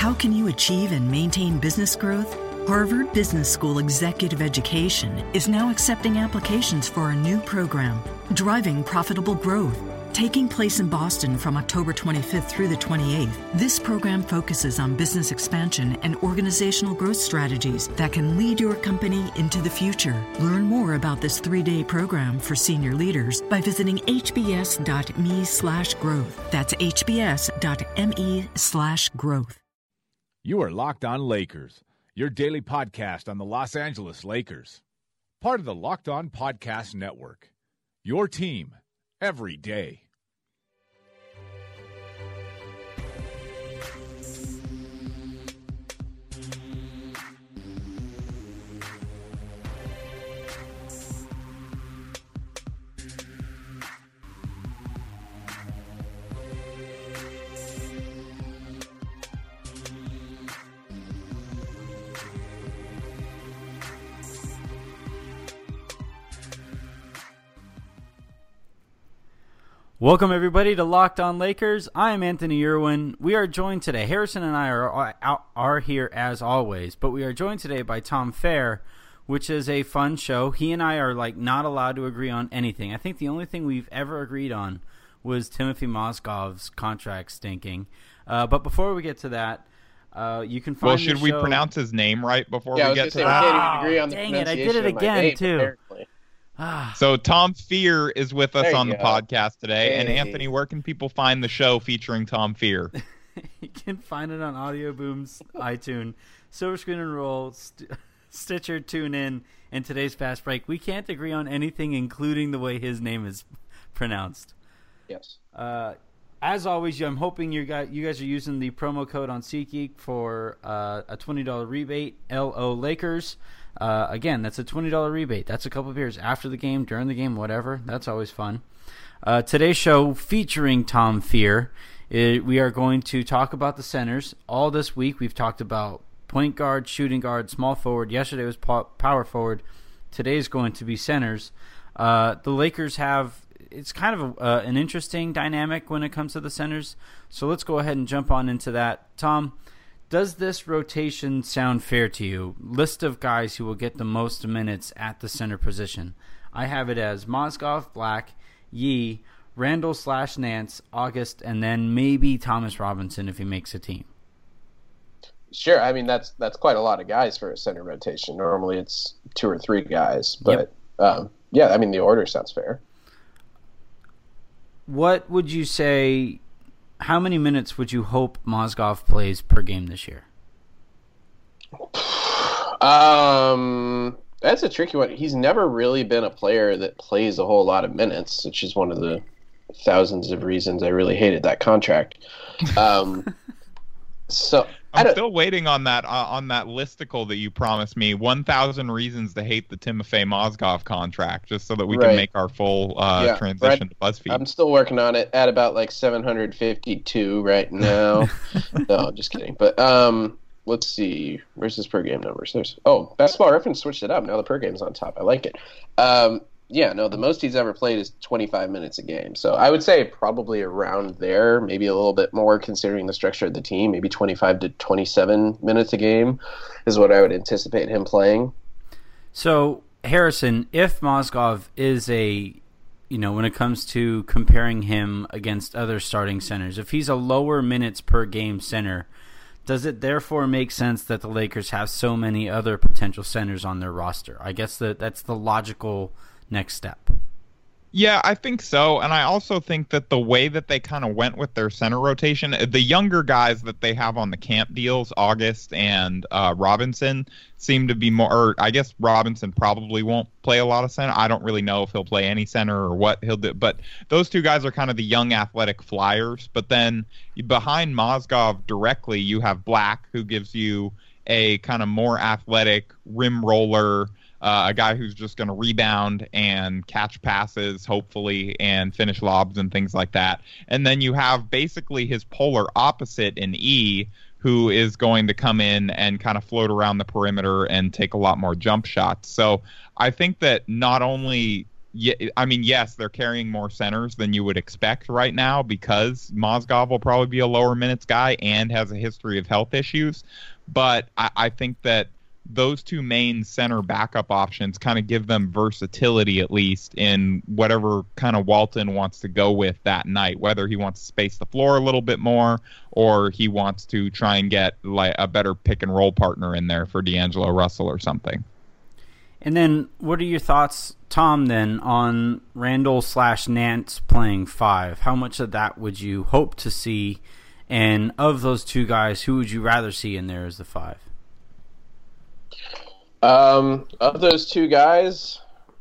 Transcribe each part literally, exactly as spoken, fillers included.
How can you achieve and maintain business growth? Harvard Business School Executive Education is now accepting applications for a new program, Driving Profitable Growth. Taking place in Boston from October twenty-fifth through the twenty-eighth, this program focuses on business expansion and organizational growth strategies that can lead your company into the future. Learn more about this three-day program for senior leaders by visiting hbs.me slash growth. That's hbs.me slash growth. You are Locked On Lakers, your daily podcast on the Los Angeles Lakers. Part of the Locked On Podcast Network, your team every day. Welcome, everybody, to Locked On Lakers. I am Anthony Irwin. We are joined today. Harrison and I are, are are here as always, but we are joined today by Tom Fair, which is a fun show. He and I are like not allowed to agree on anything. I think the only thing we've ever agreed on was Timothy Mozgov's contract stinking. Uh, but before we get to that, uh, you can find. Well, should the we show... pronounce his name right before yeah, we get to say, that? We can't even agree on the Dang it! I pronunciation did it of my again name, too. Apparently. So Tom Fear is with us on the go. podcast today. Hey. And Anthony, where can people find the show featuring Tom Fear? You can find it on Audio Boom's iTunes, Silver Screen and Roll, St- Stitcher, TuneIn, and today's Fast Break. We can't agree on anything, including the way his name is pronounced. Yes. Uh, as always, I'm hoping you guys, you guys are using the promo code on SeatGeek for uh, a twenty dollars rebate, L O Lakers. Uh, again, that's a twenty dollars rebate. That's a couple of beers after the game, during the game, whatever. That's always fun. Uh, today's show featuring Tom Fear. It, we are going to talk about the centers. All this week we've talked about point guard, shooting guard, small forward. Yesterday was power forward. Today's going to be centers. Uh, the Lakers have, it's kind of a, uh, an interesting dynamic when it comes to the centers. So let's go ahead and jump on into that. Tom, does this rotation sound fair to you? List of guys who will get the most minutes at the center position. I have it as Mozgov, Black, Yee, Randall slash Nance, August, and then maybe Thomas Robinson if he makes a team. Sure. I mean, that's that's quite a lot of guys for a center rotation. Normally it's two or three guys. But, yep. um, yeah, I mean, the order sounds fair. What would you say... How many minutes would you hope Mozgov plays per game this year? Um, that's a tricky one. He's never really been a player that plays a whole lot of minutes, which is one of the thousands of reasons I really hated that contract. Um, so I'm still waiting on that uh, on that listicle that you promised me. one thousand reasons to hate the Timofey Mozgov contract, just so that we right. can make our full uh, yeah, transition right. to BuzzFeed. I'm still working on it at about like seven hundred fifty-two right now. No, just kidding. But um, let's see. Where's his per game numbers? There's oh, Basketball Reference switched it up. Now the per game's on top. I like it. Um, yeah, no, the most he's ever played is twenty-five minutes a game. So I would say probably around there, maybe a little bit more considering the structure of the team. Maybe twenty-five to twenty-seven minutes a game is what I would anticipate him playing. So, Harrison, if Mozgov is a, you know, when it comes to comparing him against other starting centers, if he's a lower minutes per game center, does it therefore make sense that the Lakers have so many other potential centers on their roster? I guess that that's the logical next step. Yeah, I think so. And I also think that the way that they kind of went with their center rotation, the younger guys that they have on the camp deals, August and uh, Robinson, seem to be more, or I guess Robinson probably won't play a lot of center. I don't really know if he'll play any center or what he'll do. But those two guys are kind of the young athletic flyers. But then behind Mozgov directly, you have Black, who gives you a kind of more athletic rim roller, Uh, a guy who's just going to rebound and catch passes, hopefully, and finish lobs and things like that. And then you have basically his polar opposite in E, who is going to come in and kind of float around the perimeter and take a lot more jump shots. So I think that not only yeah, I mean, yes, they're carrying more centers than you would expect right now because Mozgov will probably be a lower minutes guy and has a history of health issues. But I, I think that those two main center backup options kind of give them versatility, at least in whatever kind of Walton wants to go with that night, whether he wants to space the floor a little bit more or he wants to try and get like a better pick and roll partner in there for D'Angelo Russell or something. And then what are your thoughts, Tom, then on Randall slash Nance playing five? How much of that would you hope to see? And of those two guys, who would you rather see in there as the five? Um, of those two guys,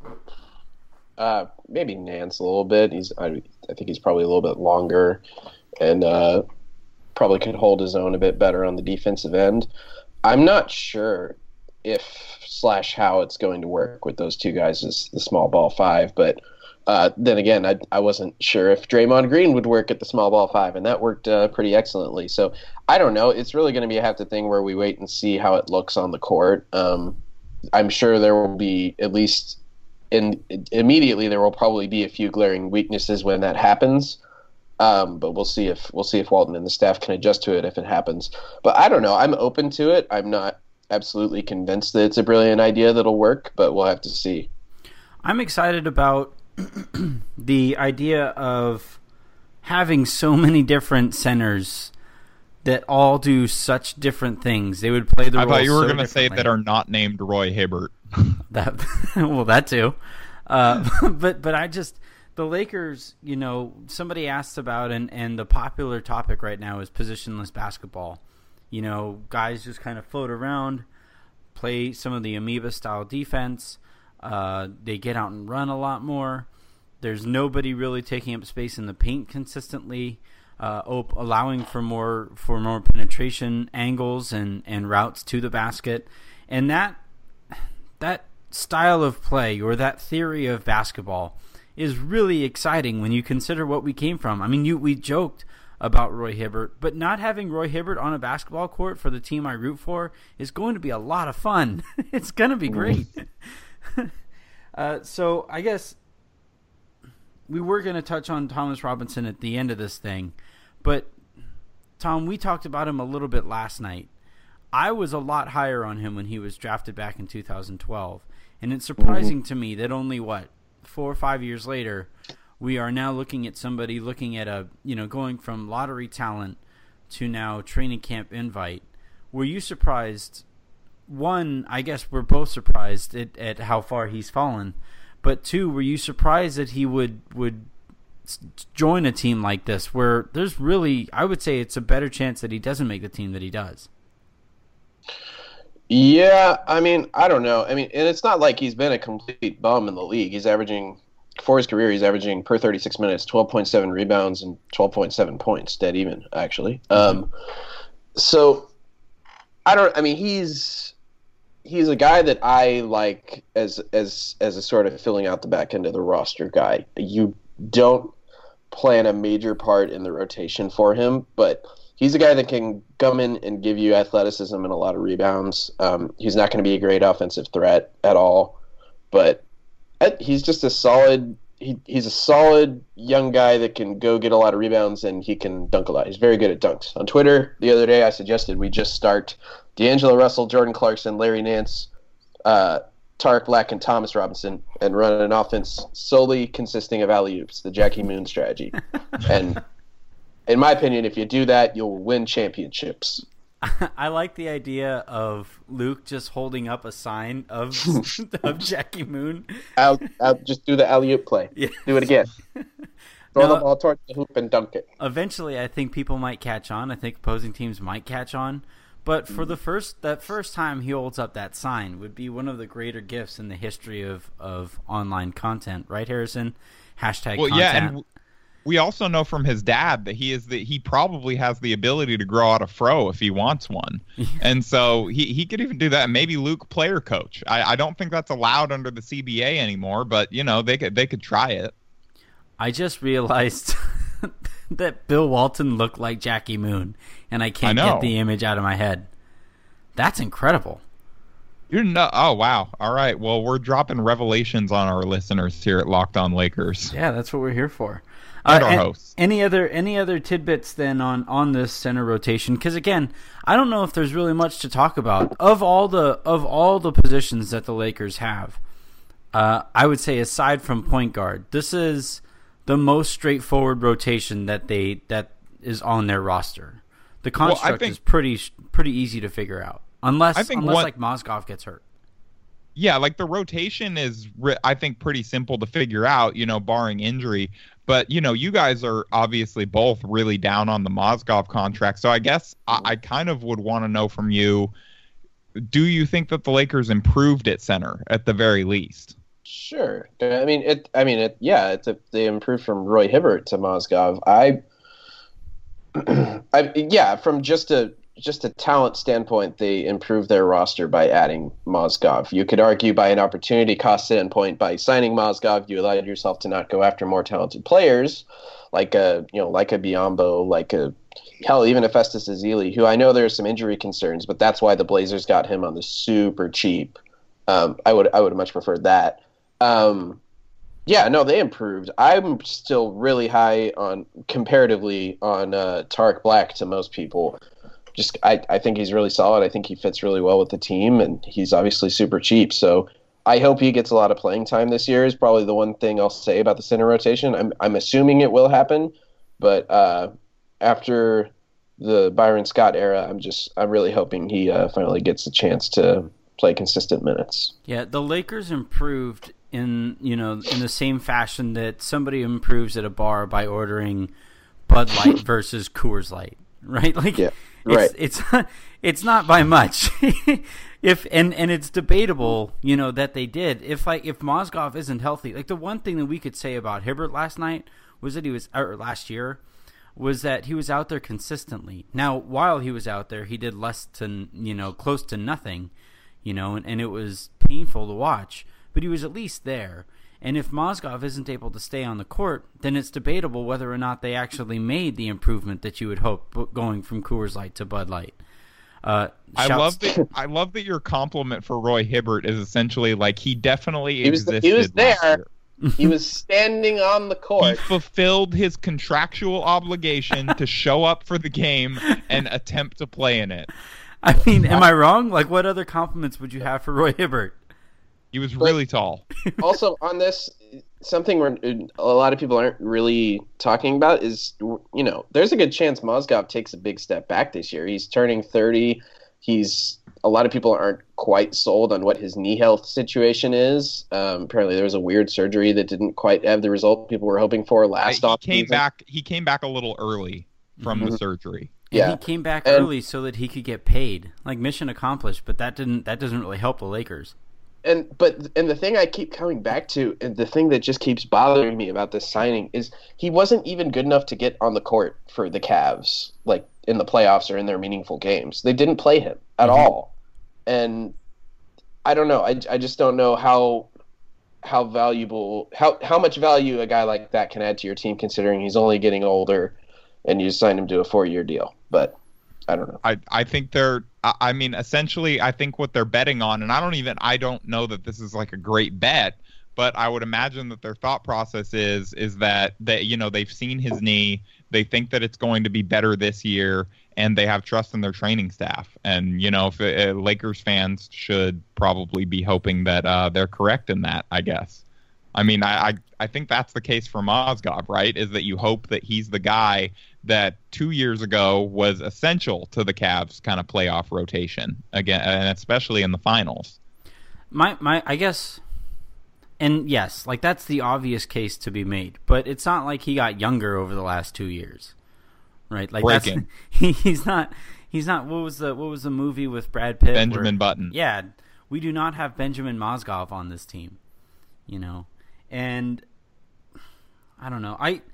uh, maybe Nance a little bit. He's, I, I think he's probably a little bit longer and uh, probably could hold his own a bit better on the defensive end. I'm not sure if slash how it's going to work with those two guys as the small ball five, but uh, then again, I, I wasn't sure if Draymond Green would work at the small ball five, and that worked uh, pretty excellently. So I don't know. It's really going to be a half the thing where we wait and see how it looks on the court. Um, I'm sure there will be at least in immediately there will probably be a few glaring weaknesses when that happens. Um, but we'll see if we'll see if Walton and the staff can adjust to it if it happens. But I don't know. I'm open to it. I'm not absolutely convinced that it's a brilliant idea that'll work, but we'll have to see. I'm excited about the idea of having so many different centers that all do such different things. They would play the I role thought you were so going to say differently. that are not named Roy Hibbert. That well, that too. Uh, but but I just the Lakers. You know, somebody asked about and and the popular topic right now is positionless basketball. You know, guys just kind of float around, play some of the amoeba-style defense. Uh, they get out and run a lot more. There's nobody really taking up space in the paint consistently, uh, op- allowing for more for more penetration angles and, and routes to the basket. And that that style of play or that theory of basketball is really exciting when you consider what we came from. I mean, you we joked about Roy Hibbert, but not having Roy Hibbert on a basketball court for the team I root for is going to be a lot of fun. It's going to be great. uh, so I guess we were going to touch on Thomas Robinson at the end of this thing, but Tom, we talked about him a little bit last night. I was a lot higher on him when he was drafted back in two thousand twelve, and it's surprising mm-hmm. to me that only, what, four or five years later, we are now looking at somebody looking at a, you know, going from lottery talent to now training camp invite. Were you surprised? One, I guess we're both surprised at, at how far he's fallen. But two, were you surprised that he would, would join a team like this where there's really, I would say it's a better chance that he doesn't make the team that he does? Yeah, I mean, I don't know. I mean, and it's not like he's been a complete bum in the league. He's averaging... For his career, he's averaging per thirty-six minutes, twelve point seven rebounds and twelve point seven points, dead even, actually. Um, so, I don't. I mean, he's he's a guy that I like as as as a sort of filling out the back end of the roster guy. You don't plan a major part in the rotation for him, but he's a guy that can come in and give you athleticism and a lot of rebounds. Um, he's not going to be a great offensive threat at all, but he's just a solid he, he's a solid young guy that can go get a lot of rebounds and he can dunk a lot. He's very good at dunks. On Twitter the other day I suggested we just start D'Angelo Russell, Jordan Clarkson, Larry Nance, uh, Tarek Black, and Thomas Robinson and run an offense solely consisting of alley-oops, the Jackie Moon strategy. And in my opinion, if you do that, you'll win championships. I like the idea of Luke just holding up a sign of of Jackie Moon. I'll, I'll just do the alley-oop play. Yeah. Do it again. Throw no, the ball towards the hoop and dunk it. Eventually, I think people might catch on. I think opposing teams might catch on. But for the first that first time he holds up that sign would be one of the greater gifts in the history of, of online content. Right, Harrison? Hashtag well, content. Yeah, and we also know from his dad that he is the, he probably has the ability to grow out a fro if he wants one. And so he, he could even do that. Maybe Luke player coach. I, I don't think that's allowed under the C B A anymore, but you know, they could they could try it. I just realized that Bill Walton looked like Jackie Moon, and I can't I get the image out of my head. That's incredible. You're no. Oh wow. All right. Well, we're dropping revelations on our listeners here at Locked On Lakers. Yeah, that's what we're here for. And uh, our and hosts. Any other any other tidbits then on on this center rotation? Because again, I don't know if there's really much to talk about of all the of all the positions that the Lakers have. Uh, I would say aside from point guard, this is the most straightforward rotation that they that is on their roster. The construct well, I think, is pretty pretty easy to figure out, unless I think unless one, like Mozgov gets hurt. Yeah, like the rotation is, I think, pretty simple to figure out, you know, barring injury. But, you know, you guys are obviously both really down on the Mozgov contract. So I guess I, I kind of would want to know from you, do you think that the Lakers improved at center at the very least? Sure. I mean, it. I mean, it. Yeah, it's a, they improved from Roy Hibbert to Mozgov. I, I, yeah, from just a just a talent standpoint, they improved their roster by adding Mozgov. You could argue by an opportunity cost standpoint, by signing Mozgov, you allowed yourself to not go after more talented players, like a you know like a Biyombo, like a hell, even a Festus Ezeli, who I know there's some injury concerns, but that's why the Blazers got him on the super cheap. Um, I would I would have much preferred that. Um, yeah, no, they improved. I'm still really high on comparatively on uh, Tarek Black to most people. Just I, I think he's really solid. I think he fits really well with the team, and he's obviously super cheap. So I hope he gets a lot of playing time this year. Is probably the one thing I'll say about the center rotation. I'm I'm assuming it will happen, but uh, after the Byron Scott era, I'm just I'm really hoping he uh, finally gets a chance to play consistent minutes. Yeah, the Lakers improved in you know in the same fashion that somebody improves at a bar by ordering Bud Light versus Coors Light, right? Like. Yeah. It's, right. It's it's not by much. if and, and it's debatable, you know, that they did. If like if Mozgov isn't healthy, like the one thing that we could say about Hibbert last night was that he was or last year was that he was out there consistently. Now, while he was out there, he did less to you know close to nothing, you know, and, and it was painful to watch. But he was at least there. And if Mozgov isn't able to stay on the court, then it's debatable whether or not they actually made the improvement that you would hope going from Coors Light to Bud Light. Uh, I love that. I love that your compliment for Roy Hibbert is essentially like he definitely he was, existed. He was there. Year. He was standing on the court. He fulfilled his contractual obligation to show up for the game and attempt to play in it. I mean, am I wrong? Like, what other compliments would you have for Roy Hibbert? He was really but tall. Also, on this, something we're, a lot of people aren't really talking about is, you know, there's a good chance Mozgov takes a big step back this year. He's turning thirty. He's a lot of people aren't quite sold on what his knee health situation is. Um, apparently, there was a weird surgery that didn't quite have the result people were hoping for last I, off. He came back. He came back a little early from mm-hmm. the surgery. And yeah, he came back and, early so that he could get paid. Like mission accomplished, but that didn't. That doesn't really help the Lakers. And but and the thing I keep coming back to, and the thing that just keeps bothering me about this signing is he wasn't even good enough to get on the court for the Cavs, like in the playoffs or in their meaningful games. They didn't play him at mm-hmm. all, and I don't know. I, I just don't know how how valuable how how much value a guy like that can add to your team, considering he's only getting older, and you signed him to a four year deal. But I don't know. I, I think they're, I mean, essentially, I think what they're betting on, and I don't even, I don't know that this is like a great bet, but I would imagine that their thought process is, is that, they, you know, they've seen his knee, they think that it's going to be better this year, and they have trust in their training staff. And, you know, if uh, Lakers fans should probably be hoping that uh, they're correct in that, I guess. I mean, I, I I think that's the case for Mozgov, right? Is that you hope that he's the guy that two years ago was essential to the Cavs' kind of playoff rotation again, and especially in the finals. My my, I guess, and yes, like that's the obvious case to be made, but it's not like he got younger over the last two years, right? Like Breaking. That's, he, he's not he's not. What was the what was the movie with Brad Pitt? Benjamin where, Button. Yeah, we do not have Benjamin Mozgov on this team, you know. And I don't know. I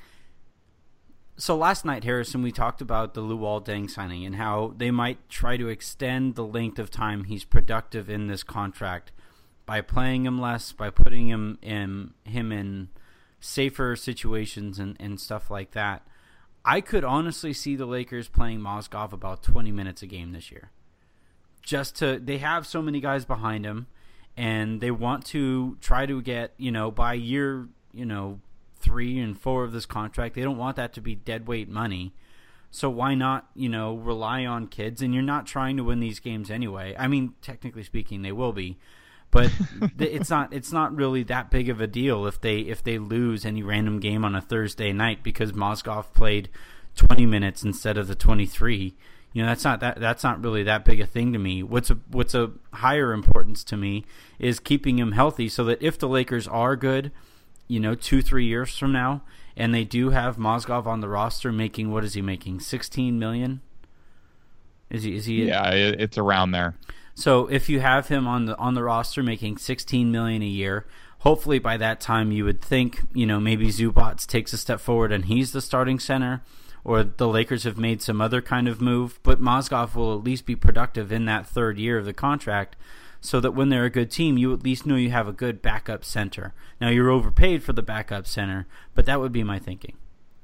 so last night, Harrison, we talked about the Luol Deng signing and how they might try to extend the length of time he's productive in this contract by playing him less, by putting him in him in safer situations and, and stuff like that. I could honestly see the Lakers playing Mozgov about twenty minutes a game this year. just to they have so many guys behind him, and they want to try to get, you know, by year, you know, three and four of this contract, they don't want that to be dead weight money. So why not, you know, rely on kids? And you're not trying to win these games anyway. I mean, technically speaking, they will be, but it's not it's not really that big of a deal if they if they lose any random game on a Thursday night because Mozgov played twenty minutes instead of the twenty-three. You know, that's not that that's not really that big a thing to me. What's a what's a higher importance to me is keeping him healthy so that if the Lakers are good, you know, two, three years from now, and they do have Mozgov on the roster making, what is he making, sixteen million dollars? Is he? Is he? Yeah, it's around there. So if you have him on the on the roster making sixteen million dollars a year, hopefully by that time you would think, you know, maybe Zubac takes a step forward and he's the starting center, or the Lakers have made some other kind of move. But Mozgov will at least be productive in that third year of the contract, so that when they're a good team, you at least know you have a good backup center. Now, you're overpaid for the backup center, but that would be my thinking.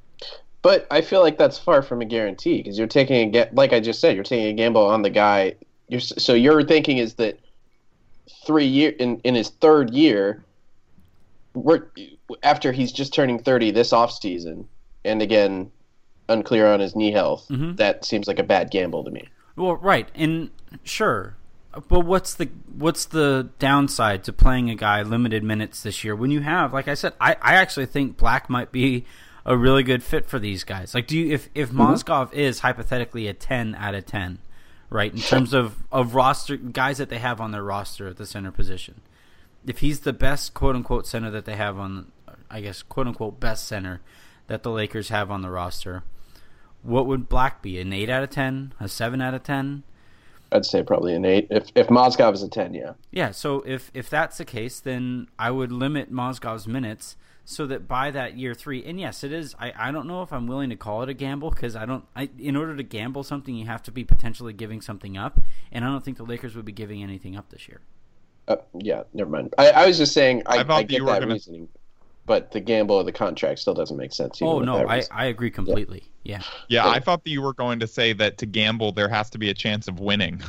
But I feel like that's far from a guarantee because you're taking a like I just said, you're taking a gamble on the guy. You're, so your thinking is that three year in, in his third year, we're, after he's just turning thirty this offseason, and again, unclear on his knee health, mm-hmm. that seems like a bad gamble to me. Well, right, and sure. But what's the what's the downside to playing a guy limited minutes this year when you have, like I said, I, I actually think Black might be a really good fit for these guys. Like, do you if if mm-hmm. Mozgov is hypothetically a ten out of ten, right, in terms of, of roster guys that they have on their roster at the center position, if he's the best quote unquote center that they have on, I guess quote unquote best center that the Lakers have on the roster, what would Black be? An eight out of ten, a seven out of ten? I'd say probably an eight. If if Mozgov is a ten, yeah. Yeah, so if, if that's the case, then I would limit Mozgov's minutes so that by that year three, and yes, it is, I, I don't know if I'm willing to call it a gamble because I don't, I, in order to gamble something, you have to be potentially giving something up, and I don't think the Lakers would be giving anything up this year. Uh, yeah, never mind. I, I was just saying, I, I, I get that gonna... reasoning, but the gamble of the contract still doesn't make sense. Oh, no, I, I agree completely. Yeah. Yeah. yeah, I thought that you were going to say that to gamble, there has to be a chance of winning.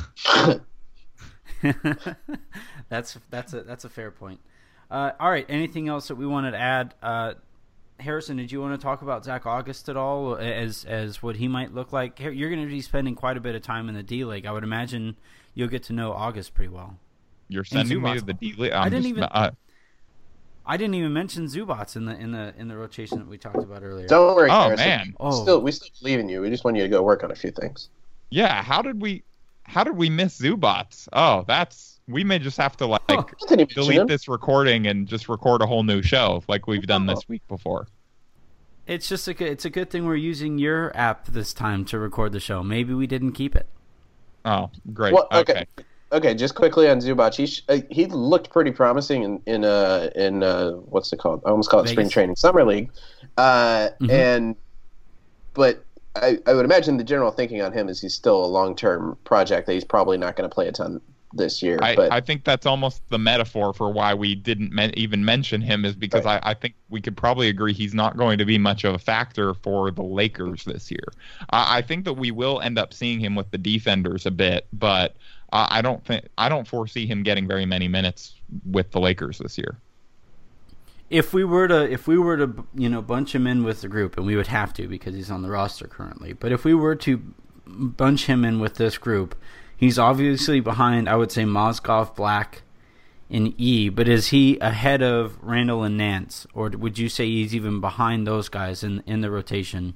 that's that's a that's a fair point. Uh, all right, anything else that we wanted to add? Uh, Harrison, did you want to talk about Zach August at all, as as what he might look like? You're going to be spending quite a bit of time in the D League. I would imagine you'll get to know August pretty well. You're sending me to the D League. I didn't just, even. Uh, I didn't even mention Zubac in the in the in the rotation that we talked about earlier. Don't worry, oh Harrison. man, oh. Still, we still believe in you. We just want you to go work on a few things. Yeah, how did we, how did we miss Zubac? Oh, that's we may just have to like oh, delete this recording and just record a whole new show like we've done this week before. It's just a good, it's a good thing we're using your app this time to record the show. Maybe we didn't keep it. Oh, great. Well, okay. okay. Okay, just quickly on Zubac. He sh- uh, he looked pretty promising in in uh in uh what's it called? I almost call it Vegas. spring training, summer league. Uh, mm-hmm. and but I, I would imagine the general thinking on him is he's still a long term project that he's probably not going to play a ton this year. I, but I think that's almost the metaphor for why we didn't men- even mention him is because right. I, I think we could probably agree he's not going to be much of a factor for the Lakers this year. I, I think that we will end up seeing him with the defenders a bit, but uh, I don't think I don't foresee him getting very many minutes with the Lakers this year. If we were to, if we were to, you know, bunch him in with the group, and we would have to because he's on the roster currently. But if we were to bunch him in with this group, he's obviously behind, I would say, Mozgov, Black, and E. But is he ahead of Randall and Nance, or would you say he's even behind those guys in in the rotation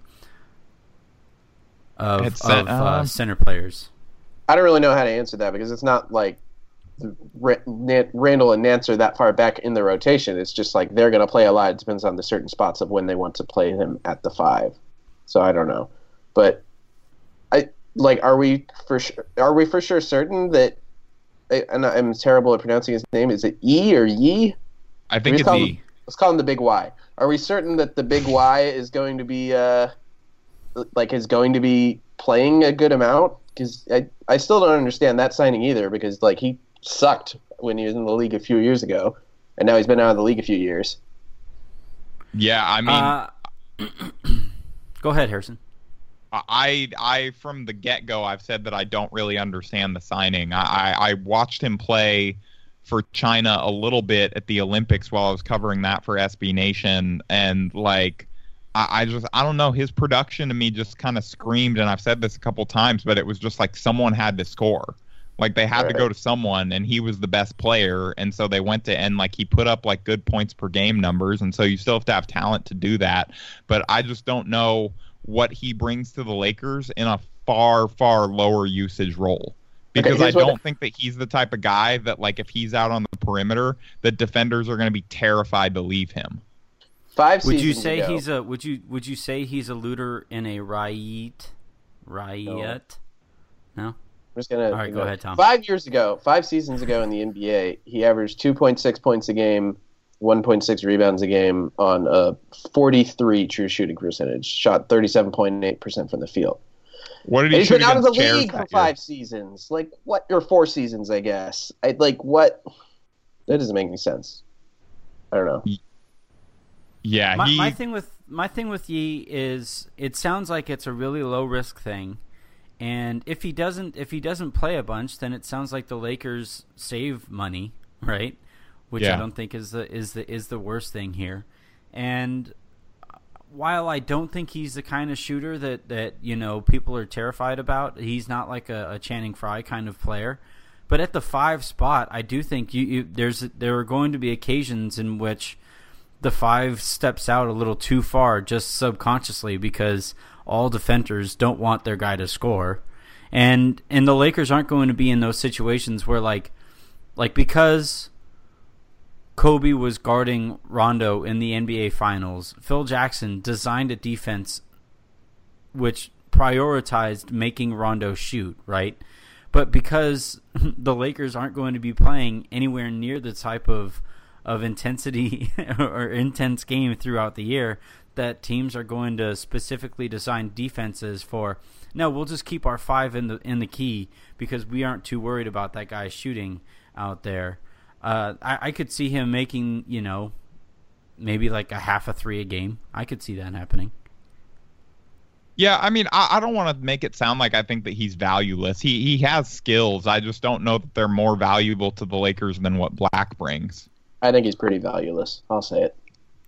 of, of uh, uh, center players? I don't really know how to answer that because it's not like Randall and Nance are that far back in the rotation. It's just like they're going to play a lot. It depends on the certain spots of when they want to play him at the five. So I don't know, but I like. Are we for sure? Are we for sure certain that? And I'm terrible at pronouncing his name. Is it E or Yi? I think it's E. Him, let's call him the Big Y. Are we certain that the Big Y is going to be uh like is going to be playing a good amount? Because I I still don't understand that signing either. Because like he sucked when he was in the league a few years ago, and now he's been out of the league a few years. Yeah, I mean, uh, go ahead, Harrison. I, I from the get-go, I've said that I don't really understand the signing. I, I, I watched him play for China a little bit at the Olympics while I was covering that for S B Nation, and like, I, I just, I don't know, his production to me just kind of screamed, and I've said this a couple times, but it was just like someone had to score. Like they had right. to go to someone, and he was the best player, and so they went to, and like he put up like good points per game numbers, and so you still have to have talent to do that. But I just don't know what he brings to the Lakers in a far, far lower usage role. Because okay, I don't think that he's the type of guy that, like, if he's out on the perimeter, that defenders are going to be terrified to leave him. Five would you seasons say ago. he's a would you would you say he's a looter in a riot? Riot? No. no? I'm just gonna. All right, go know, ahead, Tom. Five years ago, five seasons ago in the N B A, he averaged two point six points a game, one point six rebounds a game on a forty-three true shooting percentage. Shot thirty-seven point eight percent from the field. What did he He's shoot been out of the against league Chairs for five seasons. Like what? Or four seasons, I guess. I like what? That doesn't make any sense. I don't know. Yeah, my, he... my thing with my thing with Yi is it sounds like it's a really low risk thing, and if he doesn't if he doesn't play a bunch, then it sounds like the Lakers save money, right? Which yeah. I don't think is the is the is the worst thing here. And while I don't think he's the kind of shooter that, that you know people are terrified about, he's not like a, a Channing Frye kind of player. But at the five spot, I do think you, you there's there are going to be occasions in which the five steps out a little too far, just subconsciously, because all defenders don't want their guy to score, and and the Lakers aren't going to be in those situations where like like because Kobe was guarding Rondo in the N B A Finals, Phil Jackson designed a defense which prioritized making Rondo shoot, right? But because the Lakers aren't going to be playing anywhere near the type of of intensity or intense game throughout the year, that teams are going to specifically design defenses for, no, we'll just keep our five in the in the key because we aren't too worried about that guy shooting out there. Uh, I, I could see him making, you know, maybe like a half a three a game. I could see that happening. Yeah, I mean, I, I don't want to make it sound like I think that he's valueless. He he has skills. I just don't know that they're more valuable to the Lakers than what Black brings. I think he's pretty valueless. I'll say it.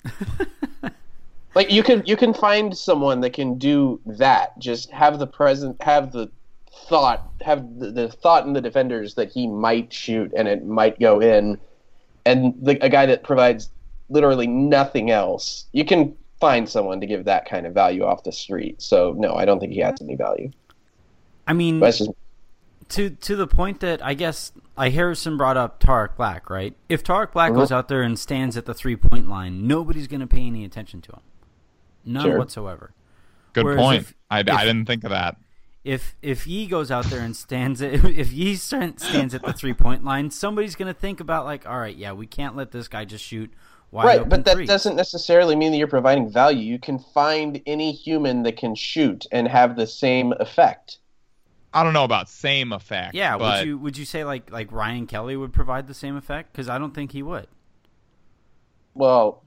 Like you can you can find someone that can do that. Just have the present, have the thought, have the, the thought in the defenders that he might shoot and it might go in, and the, a guy that provides literally nothing else. You can find someone to give that kind of value off the street. So no, I don't think he has any value. I mean, just... to to the point that I guess I Harrison brought up Tarek Black, right? If Tarek Black mm-hmm. goes out there and stands at the three point line, nobody's going to pay any attention to him, none sure. whatsoever. Good Whereas point. If, I, if, I didn't think of that. If if Yi goes out there and stands at, if Yi stands at the three point line, somebody's going to think about like, all right, yeah, we can't let this guy just shoot wide right, open but that threes. Doesn't necessarily mean that you're providing value. You can find any human that can shoot and have the same effect. I don't know about same effect. Yeah, but... would you would you say like like Ryan Kelly would provide the same effect? Because I don't think he would. Well,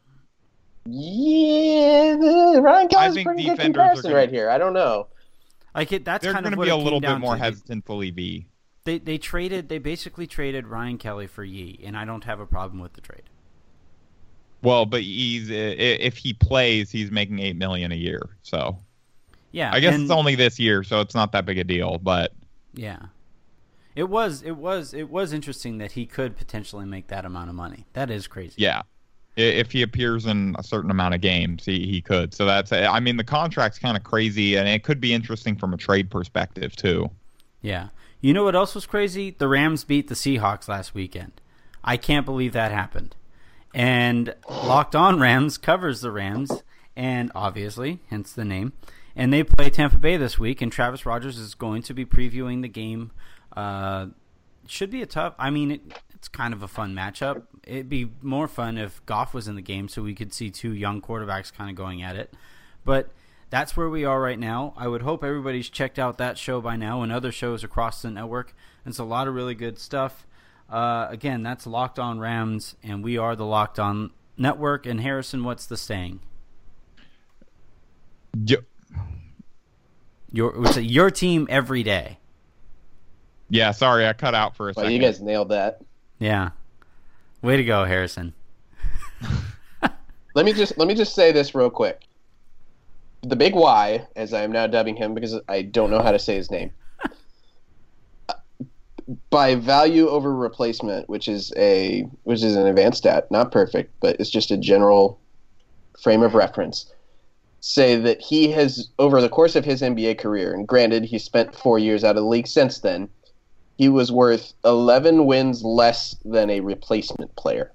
yeah, Ryan Kelly's a pretty good comparison gonna... right here. I don't know. Like it, that's They're kind of going what to be it a little came bit more to. hesitant to leave E. They they traded. They basically traded Ryan Kelly for Yi, and I don't have a problem with the trade. Well, but he's if he plays, he's making eight million a year. So yeah, I guess and, it's only this year, so it's not that big a deal. But yeah, it was it was it was interesting that he could potentially make that amount of money. That is crazy. Yeah. If he appears in a certain amount of games, he, he could. So that's, I mean, the contract's kind of crazy, and it could be interesting from a trade perspective, too. Yeah. You know what else was crazy? The Rams beat the Seahawks last weekend. I can't believe that happened. And Locked On Rams covers the Rams, and obviously, hence the name. And they play Tampa Bay this week, and Travis Rogers is going to be previewing the game. Uh, should be a tough, I mean, it, it's kind of a fun matchup. It'd be more fun if Goff was in the game so we could see two young quarterbacks kind of going at it. But that's where we are right now. I would hope everybody's checked out that show by now and other shows across the network. It's a lot of really good stuff. Uh, again, that's Locked On Rams, and we are the Locked On Network. And Harrison, what's the saying? Yep. Your it's a, your team every day. Yeah, sorry, I cut out for a Well, second. you guys nailed that. Yeah. Way to go, Harrison. Let me just let me just say this real quick. The Big Y, as I am now dubbing him because I don't know how to say his name, by value over replacement, which is a which is an advanced stat, not perfect, but it's just a general frame of reference. Say that he has, over the course of his N B A career, and granted he spent four years out of the league since then, he was worth eleven wins less than a replacement player.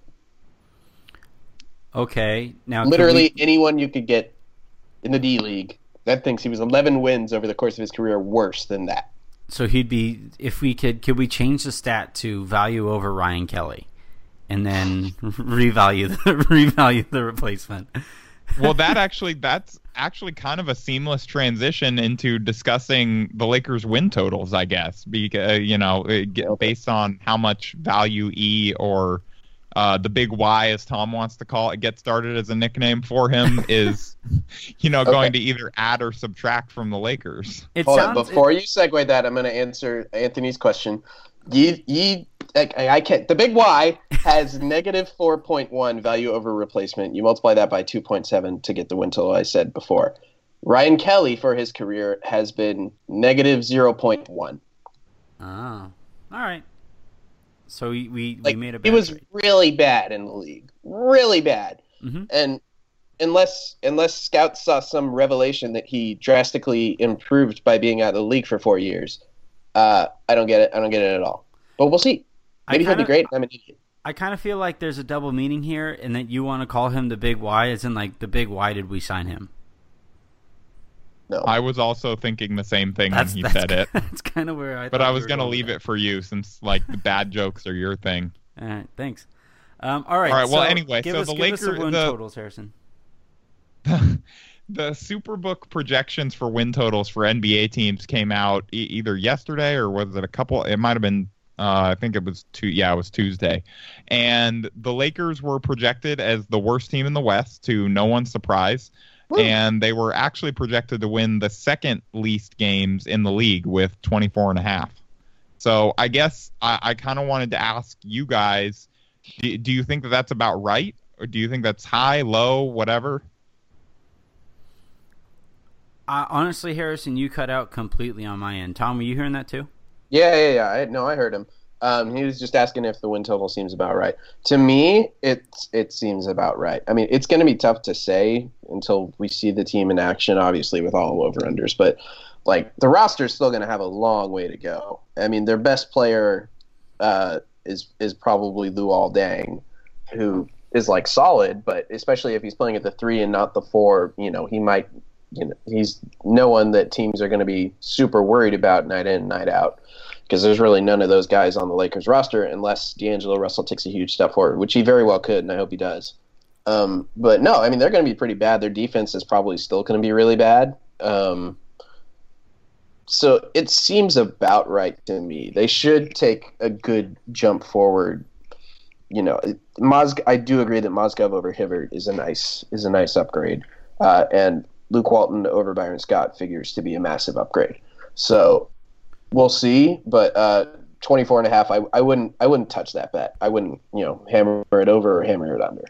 Okay, now Literally we... anyone you could get in the D League that thinks he was eleven wins over the course of his career worse than that. So he'd be, if we could, could we change the stat to value over Ryan Kelly, and then revalue the revalue the replacement? Well, that actually that's actually kind of a seamless transition into discussing the Lakers' win totals, I guess, because you know, it, based on how much value E or Uh, the Big Y, as Tom wants to call it, get started as a nickname for him, is, you know, Okay. going to either add or subtract from the Lakers. It Hold sounds on, before it, you segue that, I'm going to answer Anthony's question. Ye, ye, I, I can't. The Big Y has negative four point one value over replacement. You multiply that by two point seven to get the win total I said before. Ryan Kelly, for his career, has been negative zero point one. Oh, all right. So we we, Like, we made a he bad was trade. really bad in the league, really bad. Mm-hmm. And unless unless scouts saw some revelation that he drastically improved by being out of the league for four years, uh, I don't get it. I don't get it at all. But we'll see. Maybe I he'll be kinda- great. I'm an idiot. I kind of feel like there's a double meaning here, and that you want to call him the Big Y, as in like the Big Y did we sign him? No. I was also thinking the same thing That's when he that's, said it, That's kind of where I. but thought I you was were going to going leave with it for you since like the bad jokes are your thing. that. All right, thanks. Um, all right. All right, well, so anyway, give so us, the give us the Laker- win the- totals, Harrison. The Superbook projections for win totals for N B A teams came out e- either yesterday or was it a couple? It might have been. Uh, I think it was two. Yeah, it was Tuesday, and the Lakers were projected as the worst team in the West, to no one's surprise. Woo. And they were actually projected to win the second least games in the league with twenty-four and a half. So I guess I, I kind of wanted to ask you guys, do, do you think that that's about right? Or do you think that's high, low, whatever? Uh, honestly, Harrison, you cut out completely on my end. Tom, were you hearing that too? Yeah, yeah, yeah. I, no, I heard him. Um, he was just asking if the win total seems about right. To me, it it seems about right. I mean, it's going to be tough to say until we see the team in action, obviously, with all over-unders. But, like, the roster is still going to have a long way to go. I mean, their best player uh, is is probably Luol Deng, who is, like, solid. But especially if he's playing at the three and not the four, you know, he might, you know, he's no one that teams are going to be super worried about night in, night out. Because there's really none of those guys on the Lakers roster unless D'Angelo Russell takes a huge step forward, which he very well could, and I hope he does. Um, but no, I mean, they're going to be pretty bad. Their defense is probably still going to be really bad. Um, so it seems about right to me. They should take a good jump forward. You know, Mos- I do agree that Mozgov over Hibbert is a nice is a nice upgrade, uh, and Luke Walton over Byron Scott figures to be a massive upgrade. So we'll see, but uh, twenty-four and a half, I, I wouldn't I wouldn't touch that bet. I wouldn't, you know, hammer it over or hammer it under.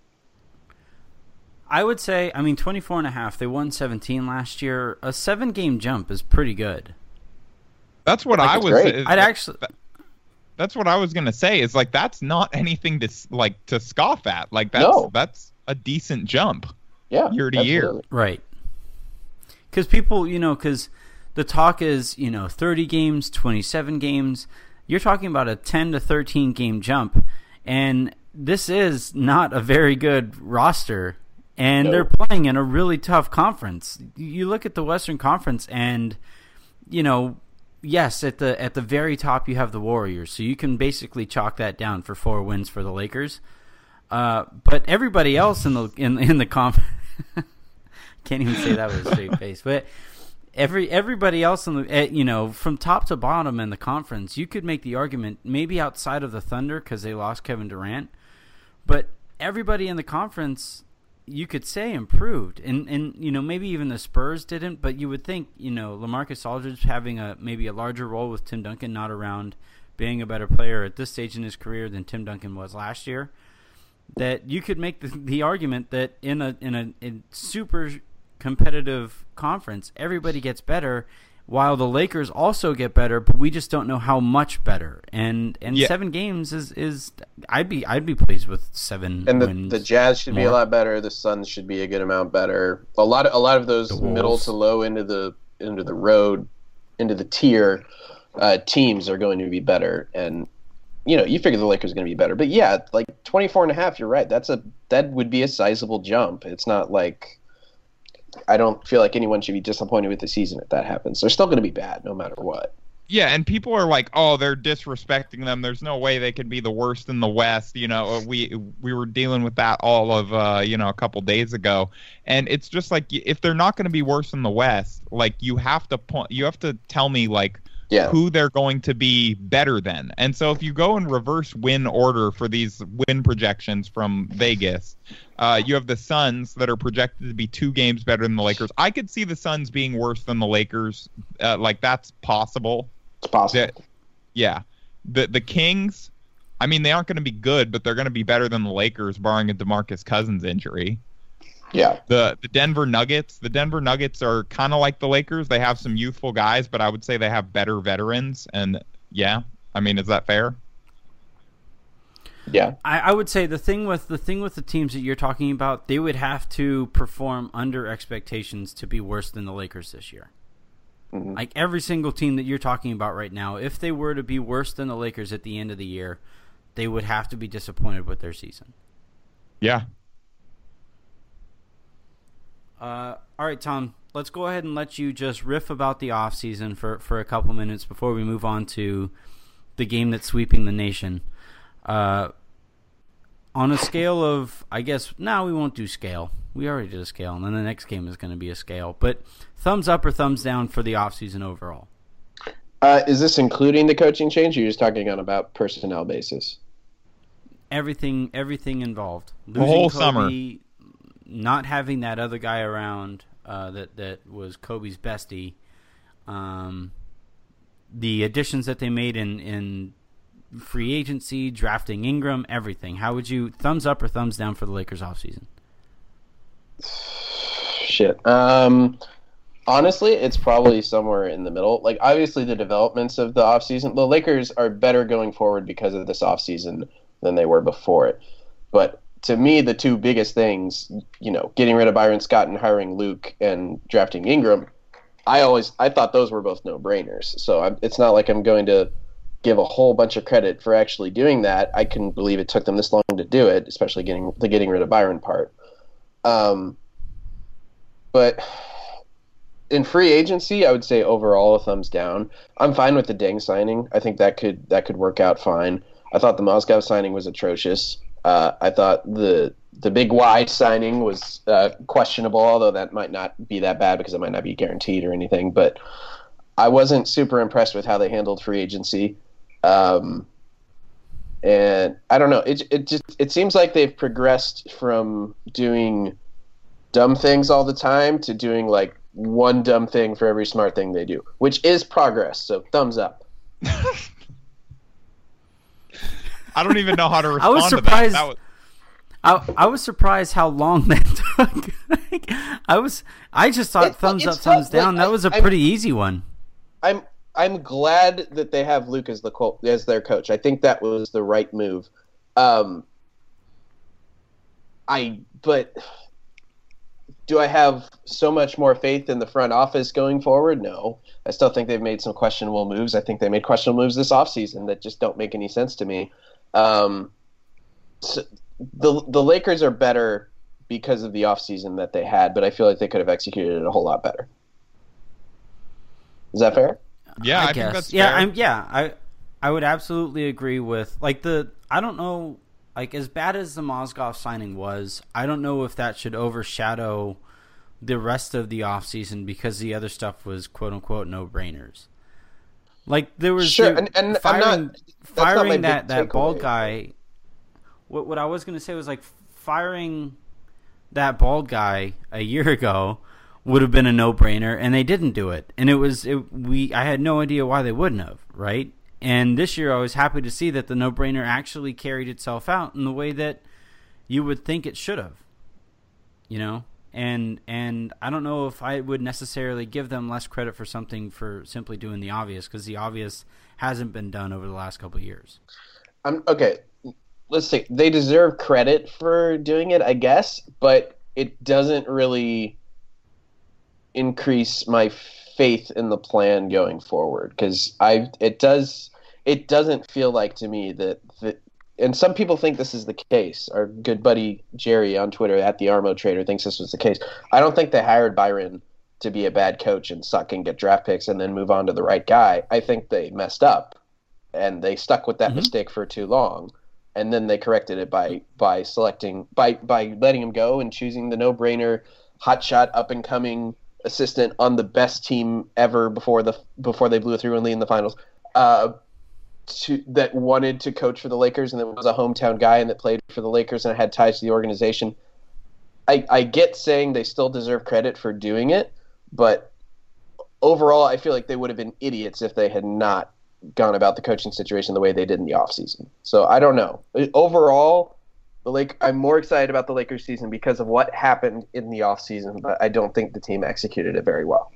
I would say, I mean, twenty-four and a half. They won seventeen last year. A seven-game jump is pretty good. That's what Like, I it's was. great. is- I'd actually... That's what I was gonna say. Is like that's not anything to s- like to scoff at. Like that's No. that's a decent jump. Yeah, Year to year. absolutely. Right. Because people, you know, because the talk is, you know, thirty games, twenty-seven games. You're talking about a ten to thirteen game jump. And this is not a very good roster. And No. they're playing in a really tough conference. You look at the Western Conference and, you know, yes, at the at the very top you have the Warriors. So you can basically chalk that down for four wins for the Lakers. Uh, but everybody else in the in in the conference can't even say that with a straight face. But every everybody else in the, you know, from top to bottom in the conference, you could make the argument maybe outside of the Thunder because they lost Kevin Durant, but everybody in the conference, you could say improved, and and you know maybe even the Spurs didn't, but you would think you know LaMarcus Aldridge having a maybe a larger role with Tim Duncan not around, being a better player at this stage in his career than Tim Duncan was last year, that you could make the, the argument that in a in a in super competitive conference everybody gets better, while the Lakers also get better, but we just don't know how much better. And and yeah. seven games is, is I'd be I'd be pleased with seven. And the, wins the Jazz should more. be a lot better. The Suns should be a good amount better. A lot of a lot of those The middle Wolves. to low into the into the road, into the tier uh, teams are going to be better. And you know, you figure the Lakers are going to be better. But yeah, like twenty-four and a half, you're right. That's a that would be a sizable jump. It's not like I don't feel like anyone should be disappointed with the season if that happens. They're still going to be bad no matter what. Yeah, and people are like, "Oh, they're disrespecting them. There's no way they can be the worst in the West." You know, we we were dealing with that all of uh, you know a couple days ago, and it's just like if they're not going to be worse in the West, like you have to point, you have to tell me like Yeah. who they're going to be better than. And so if you go in reverse win order for these win projections from Vegas, uh, you have the Suns that are projected to be two games better than the Lakers. I could see the Suns being worse than the Lakers. Uh, like that's possible. It's possible. That, yeah. The the Kings, I mean, they aren't going to be good, but they're going to be better than the Lakers, barring a DeMarcus Cousins injury. Yeah. The the Denver Nuggets, the Denver Nuggets are kind of like the Lakers. They have some youthful guys, but I would say they have better veterans. And yeah, I mean, is that fair? Yeah. I, I would say the thing with the thing with the teams that you're talking about, they would have to perform under expectations to be worse than the Lakers this year. Mm-hmm. Like every single team that you're talking about right now, if they were to be worse than the Lakers at the end of the year, they would have to be disappointed with their season. Yeah. Uh, all right, Tom, let's go ahead and let you just riff about the offseason for, for a couple minutes before we move on to the game that's sweeping the nation. Uh, on a scale of, I guess, no, we won't do scale. We already did a scale, and then the next game is going to be a scale. But thumbs up or thumbs down for the offseason overall? Uh, is this including the coaching change, or you're just talking on about personnel basis? Everything everything involved. The whole Kobe, summer. Not having that other guy around uh, that, that was Kobe's bestie. Um, the additions that they made in, in free agency, drafting Ingram, everything. How would you, thumbs up or thumbs down for the Lakers offseason? Shit. Um, honestly, it's probably somewhere in the middle. Like, obviously, the developments of the offseason, the Lakers are better going forward because of this offseason than they were before it. But to me, the two biggest things, you know, getting rid of Byron Scott and hiring Luke and drafting Ingram, I always I thought those were both no-brainers. So I'm, it's not like I'm going to give a whole bunch of credit for actually doing that. I couldn't believe it took them this long to do it, especially getting the getting rid of Byron part. Um, but in free agency, I would say overall a thumbs down. I'm fine with the Deng signing. I think that could that could work out fine. I thought the Mozgov signing was atrocious. Uh, I thought the the Big Y signing was uh, questionable, although that might not be that bad because it might not be guaranteed or anything. But I wasn't super impressed with how they handled free agency. Um, and I don't know. It it just it seems like they've progressed from doing dumb things all the time to doing like one dumb thing for every smart thing they do, which is progress. So thumbs up. I don't even know how to respond I was to surprised. that. that was... I, I was surprised how long that took. Like, I was. I just thought It's- thumbs it's up, thumbs tough. Like, down. That I- was a I'm- pretty easy one. I'm I'm glad that they have Luke as the co- as their coach. I think that was the right move. Um, I but do I have so much more faith in the front office going forward? No. I still think they've made some questionable moves. I think they made questionable moves this offseason that just don't make any sense to me. Um, so the the Lakers are better because of the offseason that they had, but I feel like they could have executed it a whole lot better. Is that fair? Yeah, I, I, think guess. that's yeah, fair. I'm. Yeah, I. I would absolutely agree with like the. I don't know. Like as bad as the Mozgov signing was, I don't know if that should overshadow the rest of the offseason because the other stuff was quote unquote no brainers. Like there was Sure, the- and- and I'm firing, not- that's not my firing big that, that bald takeaway. guy. What what I was going to say was like firing that bald guy a year ago would have been a no-brainer, and they didn't do it. And it was it, we. I had no idea why they wouldn't have, right? And this year, I was happy to see that the no-brainer actually carried itself out in the way that you would think it should have. You know, and and I don't know if I would necessarily give them less credit for something for simply doing the obvious, because the obvious hasn't been done over the last couple of years. Um, okay, let's see. They deserve credit for doing it, I guess, but it doesn't really increase my faith in the plan going forward, because I it does it doesn't feel like to me that that. And some people think this is the case. Our good buddy Jerry on Twitter at the Armo Trader thinks this was the case. I don't think they hired Byron to be a bad coach and suck and get draft picks and then move on to the right guy. I think they messed up, and they stuck with that mm-hmm. mistake for too long, and then they corrected it by by selecting by by letting him go and choosing the no-brainer, hotshot, up and coming assistant on the best team ever before the before they blew a three-one lead in the finals. Uh, To, that wanted to coach for the Lakers and that was a hometown guy and that played for the Lakers and had ties to the organization. I, I get saying they still deserve credit for doing it, but overall I feel like they would have been idiots if they had not gone about the coaching situation the way they did in the offseason. So I don't know. Overall, the Lake I'm more excited about the Lakers season because of what happened in the offseason, but I don't think the team executed it very well.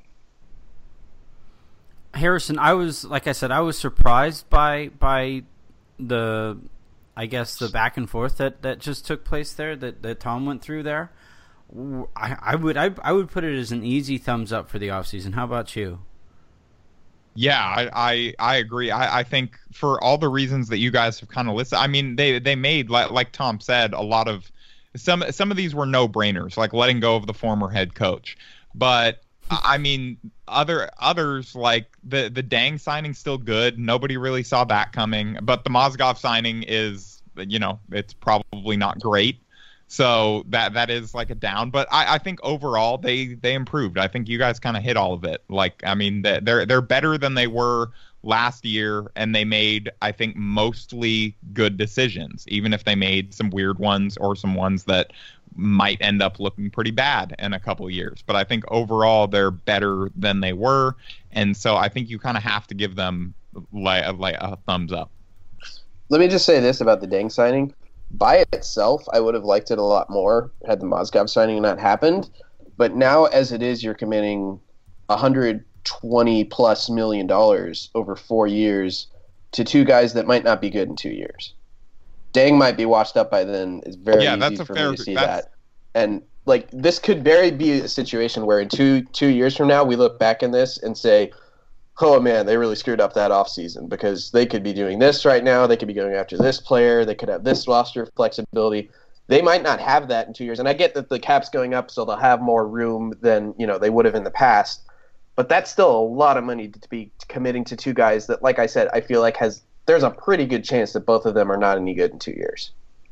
Harrison, I was, like I said, I was surprised by by the, I guess, the back and forth that, that just took place there, that, that Tom went through there. I, I would I, I would put it as an easy thumbs up for the offseason. How about you? Yeah, I, I, I agree. I, I think for all the reasons that you guys have kind of listed, I mean, they, they made, like, like Tom said, a lot of, some some of these were no-brainers, like letting go of the former head coach. But I mean, other others like the the Dang signing still good. Nobody really saw that coming. But the Mozgov signing is, you know, it's probably not great. So that that is like a down. But I, I think overall they they improved. I think you guys kind of hit all of it. Like, I mean, they're they're better than they were last year, and they made, I think, mostly good decisions, even if they made some weird ones or some ones that might end up looking pretty bad in a couple of years. But I think overall they're better than they were, and so I think you kind of have to give them like, like a thumbs up. Let me just say this about the Deng signing. By itself, I would have liked it a lot more had the Mozgov signing not happened. But now, as it is, you're committing one hundred twenty plus million dollars over four years to two guys that might not be good in two years. Deng might be washed up by then. It's very yeah, easy that's a for fair, me to see that's... that. And like this could very be a situation where in two two years from now we look back in this and say, oh man, they really screwed up that offseason because they could be doing this right now. They could be going after this player. They could have this roster flexibility. They might not have that in two years. And I get that the cap's going up, so they'll have more room than, you know, they would have in the past. But that's still a lot of money to be committing to two guys that, like I said, I feel like has there's a pretty good chance that both of them are not any good in two years.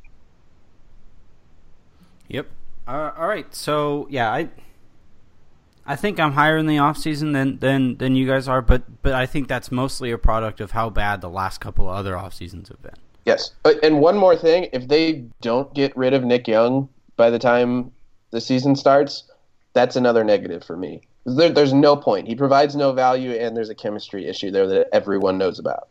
Yep. Uh, all right. So, yeah, I I think I'm higher in the offseason than, than, than you guys are, but, but I think that's mostly a product of how bad the last couple of other off seasons have been. Yes. And one more thing, if they don't get rid of Nick Young by the time the season starts, that's another negative for me. There, there's no point. He provides no value, and there's a chemistry issue there that everyone knows about.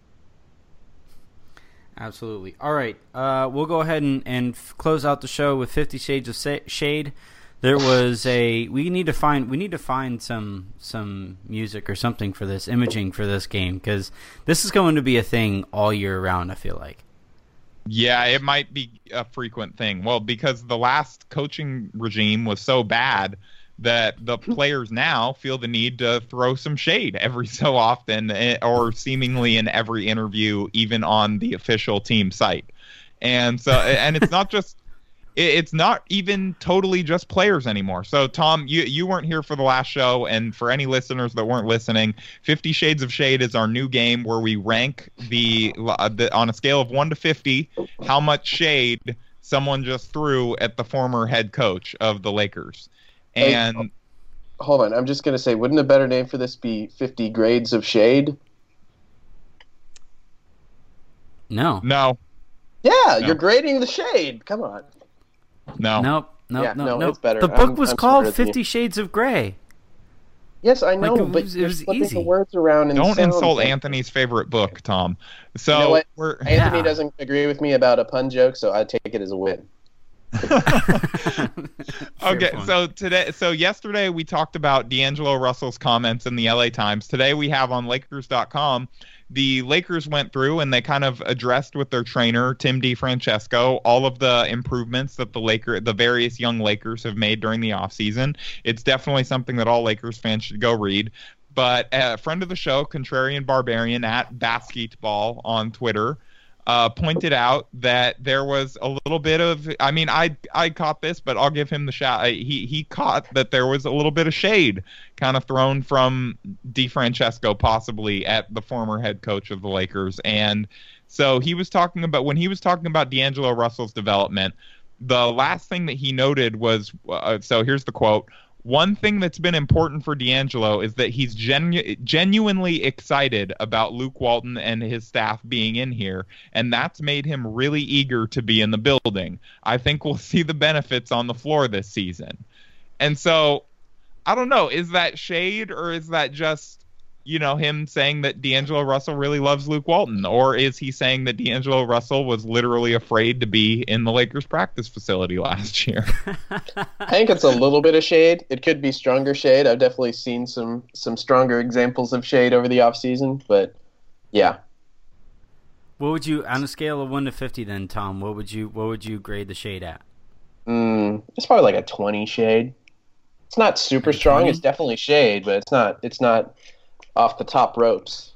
Absolutely. All right. Uh, we'll go ahead and, and f- close out the show with Fifty Shades of Sa- Shade. There was a we need to find we need to find some some music or something for this imaging for this game, because this is going to be a thing all year round, I feel like. Yeah, it might be a frequent thing. Well, because the last coaching regime was so bad that the players now feel the need to throw some shade every so often, or seemingly in every interview, even on the official team site. And so, and it's not just, it's not even totally just players anymore. So, Tom, you you weren't here for the last show, and for any listeners that weren't listening, Fifty Shades of Shade is our new game where we rank the, the on a scale of one to fifty, how much shade someone just threw at the former head coach of the Lakers. And hey, hold on, I'm just going to say, wouldn't a better name for this be fifty Grades of Shade? No. No. Yeah, no. You're grading the shade. Come on. No. Nope. No, yeah, no, no, no. it's better. The book I'm- was I'm called smarter than Fifty you. Shades of Grey. Yes, I know, Like, it but was- it you're was flipping easy. the words around. And Don't sounds insult like- Anthony's favorite book, Tom. So You know what? we're Anthony Yeah. doesn't agree with me about a pun joke, so I take it as a win. okay. point. So today, so yesterday we talked about D'Angelo Russell's comments in the L A Times. Today we have on Lakers dot com. The Lakers went through and they kind of addressed with their trainer Tim DeFrancesco all of the improvements that the Laker, the various young Lakers have made during the offseason. It's definitely something that all Lakers fans should go read. But a friend of the show, Contrarian Barbarian at Basketball on Twitter, uh, pointed out that there was a little bit of, I mean, I I caught this, but I'll give him the shot. He he caught that there was a little bit of shade kind of thrown from DeFrancesco possibly at the former head coach of the Lakers. And so he was talking about, when he was talking about D'Angelo Russell's development, the last thing that he noted was, uh, so here's the quote, "One thing that's been important for D'Angelo is that he's genu- genuinely excited about Luke Walton and his staff being in here, and that's made him really eager to be in the building. I think we'll see the benefits on the floor this season." And so, I don't know, is that shade or is that just, you know, him saying that D'Angelo Russell really loves Luke Walton? Or is he saying that D'Angelo Russell was literally afraid to be in the Lakers practice facility last year? I think it's a little bit of shade. It could be stronger shade. I've definitely seen some some stronger examples of shade over the offseason, but yeah. What would you, on a scale of one to fifty, then, Tom? What would you what would you grade the shade at? Mm, it's probably like a twenty shade. It's not super Like a strong. twenty? It's definitely shade, but it's not it's not off the top ropes.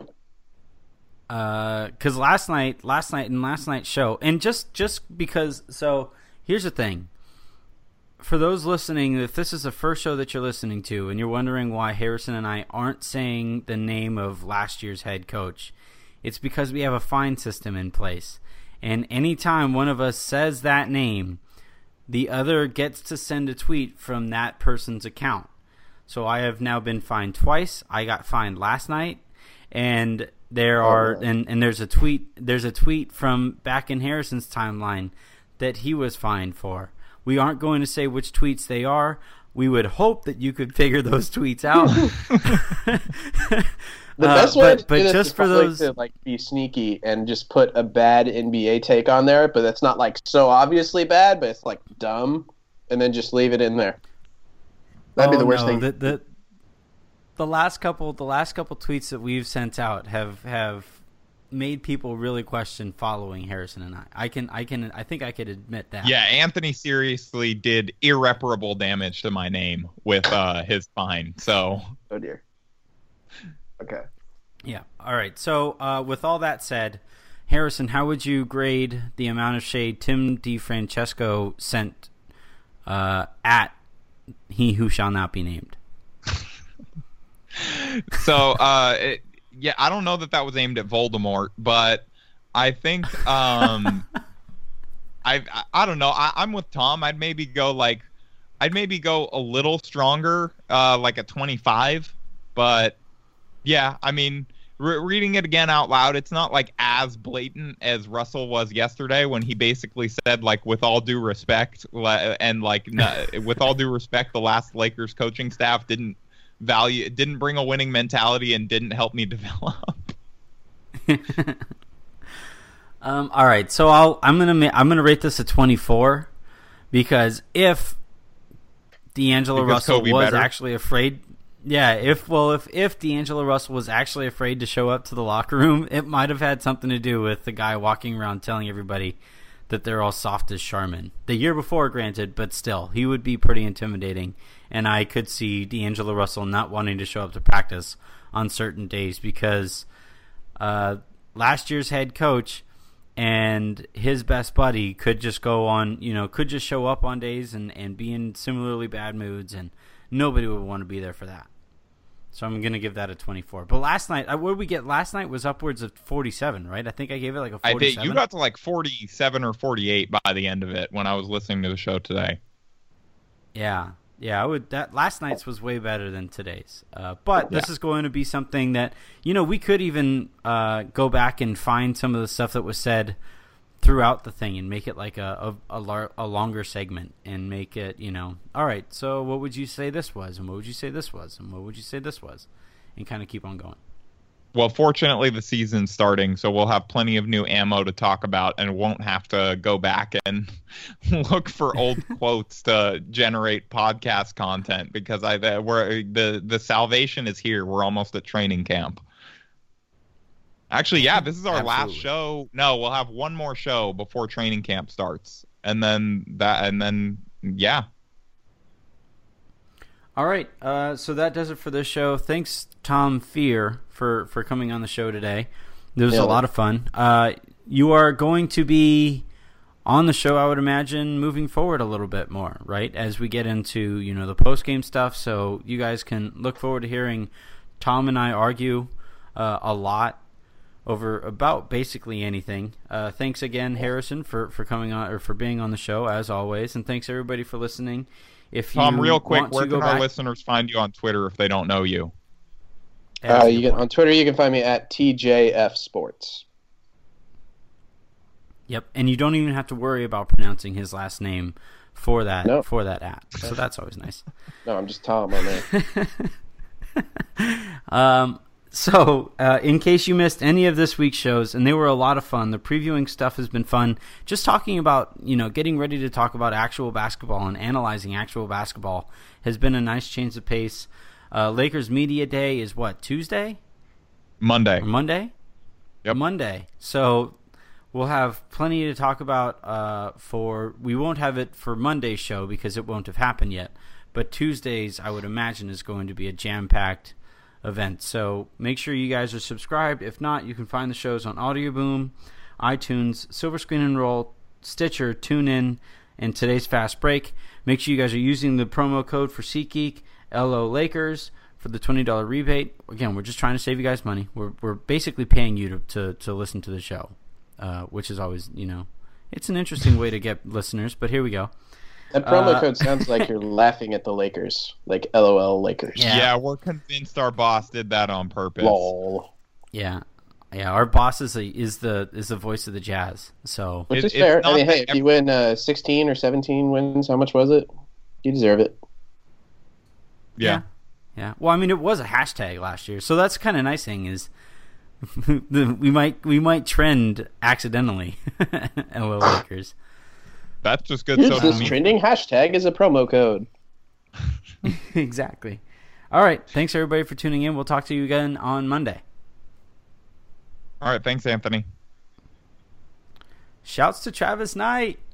Because last night, last night, in last night's show, and just just because, so here's the thing. For those listening, if this is the first show that you're listening to, and you're wondering why Harrison and I aren't saying the name of last year's head coach, it's because we have a fine system in place, and anytime one of us says that name, the other gets to send a tweet from that person's account. So I have now been fined twice. I got fined last night, and there are Oh. and, and there's a tweet there's a tweet from back in Harrison's timeline that he was fined for. We aren't going to say which tweets they are. We would hope that you could figure those tweets out. The Uh, best way but- to but do this just is for probably those- to like be sneaky and just put a bad N B A take on there, but it's not like so obviously bad, but it's like dumb, and then just leave it in there. That'd be Oh, the worst no, thing. The, the, the last couple the last couple tweets that we've sent out have have made people really question following Harrison and I. I can I can I think I could admit that. Yeah, Anthony seriously did irreparable damage to my name with uh, his fine. So Oh dear. Okay. Yeah. All right. So uh, with all that said, Harrison, how would you grade the amount of shade Tim DeFrancesco sent uh, at he who shall not be named? so uh, it, yeah, I don't know that that was aimed at Voldemort, but I think um, I, I I don't know. I, I'm with Tom. I'd maybe go like I'd maybe go a little stronger, uh, like a twenty-five. But yeah, I mean, re- reading it again out loud, it's not like as blatant as Russell was yesterday when he basically said, like, with all due respect, le- and like, no, with all due respect, the last Lakers coaching staff didn't value, didn't bring a winning mentality and didn't help me develop. Um, all right, so I'll I'm gonna ma- I'm gonna rate this a twenty-four because if D'Angelo Because Russell Kobe was better? actually afraid, yeah, if well if if D'Angelo Russell was actually afraid to show up to the locker room, it might have had something to do with the guy walking around telling everybody that they're all soft as Charmin. The year before, granted, but still, he would be pretty intimidating, and I could see D'Angelo Russell not wanting to show up to practice on certain days because uh, last year's head coach and his best buddy could just go on, you know, could just show up on days and, and be in similarly bad moods, and nobody would want to be there for that. So I'm going to give that a twenty-four. But last night, what did we get? Last night was upwards of forty-seven, right? I think I gave it like a I forty-seven. did. You got to like forty-seven or forty-eight by the end of it when I was listening to the show today. Yeah, yeah. I would. That last night's was way better than today's. Uh, but this Yeah. is going to be something that, you know, we could even uh, go back and find some of the stuff that was said throughout the thing and make it like a a, a, lar- a longer segment and make it, you know, all right, so what would you say this was, and what would you say this was, and what would you say this was, and kind of keep on going. Well, fortunately, the season's starting, so we'll have plenty of new ammo to talk about and won't have to go back and look for old quotes to generate podcast content because I we're, the the salvation is here. We're almost at training camp. Actually, yeah, this is our Absolutely. last show. No, we'll have one more show before training camp starts, and then that, and then yeah. All right, uh, so that does it for this show. Thanks, Tom Fear, for, for coming on the show today. It was Yeah. a lot of fun. Uh, you are going to be on the show, I would imagine, moving forward a little bit more, right? As we get into, you know, the post-game stuff, so you guys can look forward to hearing Tom and I argue uh, a lot over about basically anything. Uh, thanks again, Harrison, for, for coming on or for being on the show as always, and thanks everybody for listening. If you Tom, real quick, want where to go can our back, listeners find you on Twitter if they don't know you? Uh, you can, on Twitter, you can find me at T J F Sports. Yep, and you don't even have to worry about pronouncing his last name for that No. for that at. So that's always nice. No, I'm just Tom on there. Um, so, uh, in case you missed any of this week's shows, and they were a lot of fun, the previewing stuff has been fun. Just talking about, you know, getting ready to talk about actual basketball and analyzing actual basketball has been a nice change of pace. Uh, Lakers Media Day is what, Tuesday? Monday. Or Monday? Yep. Monday. So we'll have plenty to talk about uh, for, we won't have it for Monday's show because it won't have happened yet. But Tuesdays, I would imagine, is going to be a jam-packed event. So make sure you guys are subscribed. If not, you can find the shows on Audioboom, iTunes, Silver Screen and Roll, Stitcher, TuneIn, and today's Fast Break. Make sure you guys are using the promo code for SeatGeek, L O Lakers, for the twenty dollars rebate. Again, we're just trying to save you guys money. We're we're basically paying you to, to, to listen to the show, uh, which is always, you know, it's an interesting way to get listeners, but here we go. That promo Uh, code sounds like you're laughing at the Lakers, like L O L Lakers. Yeah. Yeah. we're convinced our boss did that on purpose. Lol. Yeah. Yeah, our boss is, a, is the is the voice of the Jazz. So Which It- is it's fair. I not mean, hey, that if you win uh, sixteen or seventeen wins, how much was it? You deserve it. Yeah. Yeah. Well, I mean, it was a hashtag last year, so that's kind of nice thing is the, we might we might trend accidentally. L O Lakers. That's just good Use social this media. trending hashtag as a promo code. Exactly. All right. Thanks everybody for tuning in. We'll talk to you again on Monday. All right. Thanks, Anthony. Shouts to Travis Knight.